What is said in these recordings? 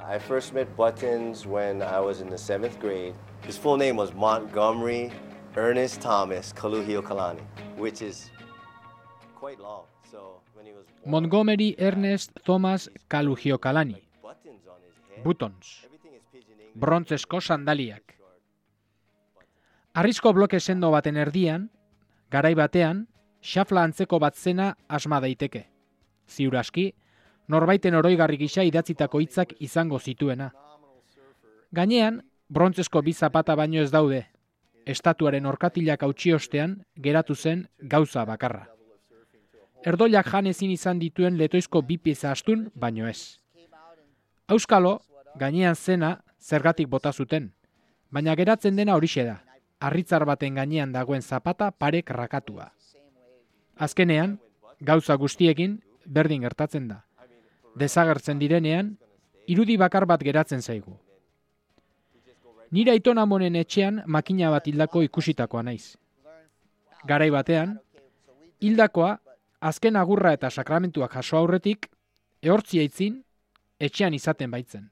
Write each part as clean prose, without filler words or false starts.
I first met Buttons when I was in the 7th grade. His full name was Montgomery Ernest Thomas Kalani, which is quite long. So when he was born, Montgomery Ernest Thomas Kalani. buttons on his head. Buttons. Everything is pidgin English. Brontzesko sandaliak. Arrizko bloke sendo baten erdian, garai batean, xafla antzeko bat zena asma daiteke. Ziur aski, norbaiten oroigarri gisa idatzitako hitzak izango zituena. Gainean, brontzesko bi zapata baino ez daude. Estatuaren orkatilak hautsi ostean geratu zen gauza bakarra. Erdoilak jan ezin izan dituen letoizko bi pieza astun baino ez. Auskalo, gainean zena zergatik bota zuten, baina geratzen dena horixe da. Harritzar baten gainean dagoen zapata parek rakatua. Azkenean, gauza guztiekin berdin gertatzen da. Desagertzen direnean, irudi bakar bat geratzen zaigu. Nire aiton amonen etxean makina bat hildako ikusitakoa naiz. Garai batean, hildakoa azken agurra eta sakramentuak jaso aurretik, ehortzia itzin, etxean izaten baitzen.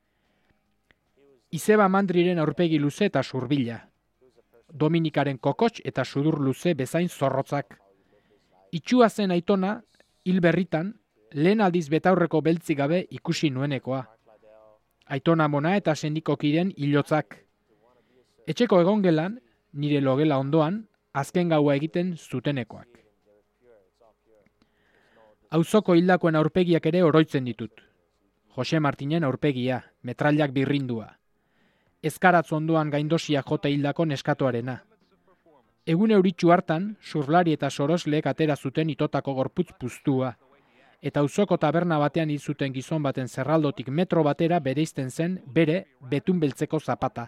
Izeba Mandriren aurpegi luze eta surbila. Dominikaren kokots eta sudur luze bezain zorrotzak. Itxua zen aitona, hil berritan, lehen aldiz betaurreko beltzi gabe ikusi nuenekoa. Aitona mona eta sendikokiren hilotzak. Etxeko egongelan, nire logela ondoan, azken gaua egiten zutenekoak. Auzoko hildakoen aurpegiak ere oroitzen ditut. Jose Martinen aurpegia, metrailak birrindua. Ezkaratz ondoan gaindosia jota hildako neskatoarena. Egun euritsu hartan, surlari eta sorosleek atera zuten itotako gorputz puztua, eta auzoko taberna batean hil zuten gizon baten zerraldotik metro batera bereizten zen bere betun beltzeko zapata.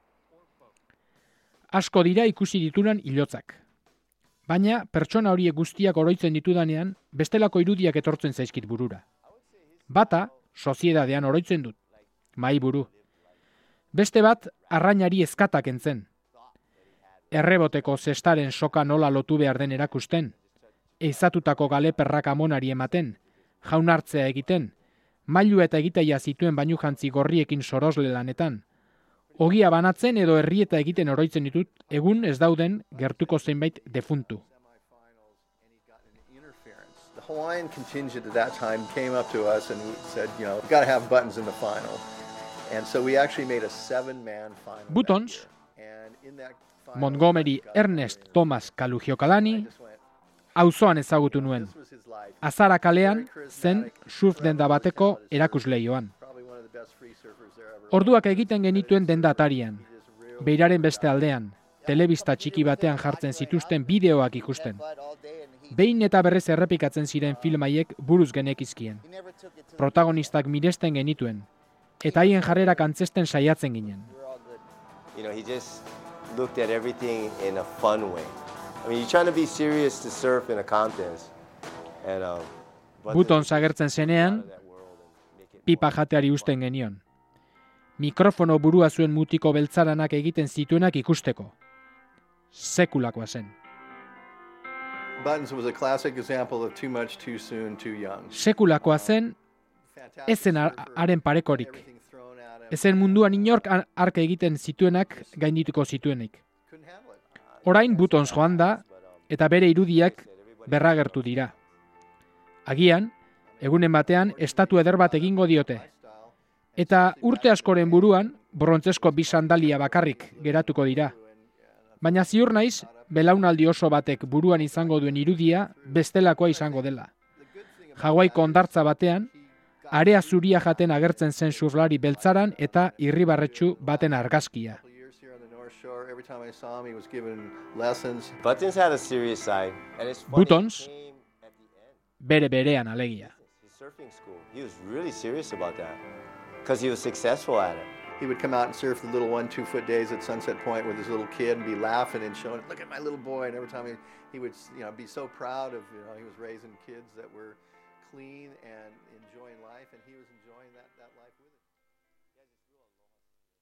Asko dira ikusi ditudan hilotzak. Baina, pertsona horiek guztiak oroitzen ditudanean, bestelako irudiak etortzen zaizkit burura. Bata, soziedadean oroitzen dut, mahaiburu. Beste bat, arrainari ezkatak entzen. Erreboteko zestaren soka nola lotu behar den erakusten, eizatutako galeperrak amonari ematen, jaunartzea egiten, mailu eta egiteia zituen bainujantzi gorriekin sorosle lanetan, ogia banatzen edo herrieta egiten oroitzen ditut, egun ez dauden gertuko zenbait defuntu. The Hawaiian contingent at that time came up to us and said, we've got to have Buttons in the final. And so we actually made a 7-man final. Buttons, And in that final, Montgomery Ernest Thomas Kalani, auzoan ezagutu nuen. this was his life. Azara kalean zen surf denda bateko erakusleioan. Probably one of the best free surfers there ever. Orduak egiten genituen denda atarian. Beiraren beste aldean, telebista txiki batean jartzen zituzten bideoak ikusten. Behin eta berrez errepikatzen ziren filmaiek buruz genekizkien. Protagonistak miresten genituen, eta haien jarrerak antzesten saiatzen ginen. He just looked at everything in a fun way. I mean, you're trying to be serious to surf in a contest. And, Buttons agertzen zenean, pipa jateari usten genion. Mikrofono burua zuen mutiko beltzaranak egiten zituenak ikusteko. Sekulakoa zen. Buttons was a classic example of too much, too soon, too young. Sekulakoa zen, ez zen haren parekorik. Everything thrown at him. Ezen munduan inork arka egiten zituenak gaindituko zituenik. Couldn't handle it. Orain Buttons joan da, eta bere irudiak berragertu dira. Agian, egunen batean, estatu eder bat egingo diote. Eta urte askoren buruan, brontzesko bi sandalia bakarrik geratuko dira. Baina ziur naiz, belaunaldi oso batek buruan izango duen irudia bestelakoa izango dela. Hawaiiko hondartza batean, area zuria jaten agertzen zen surflari beltzaran eta irribarretsu baten argazkia. Years here on the North Shore, every time I saw him, he was given lessons. Buttons had a serious side. And it's funny, Buttons, he came at the end. bere berean alegia. His surfing school. He was really serious about that because he was successful at it. He would come out and surf the little 1-2 foot days at Sunset Point with his little kid and be laughing and showing, look at my little boy. And every time he would be so proud of, he was raising kids that were clean and enjoying life, and he was enjoying that life.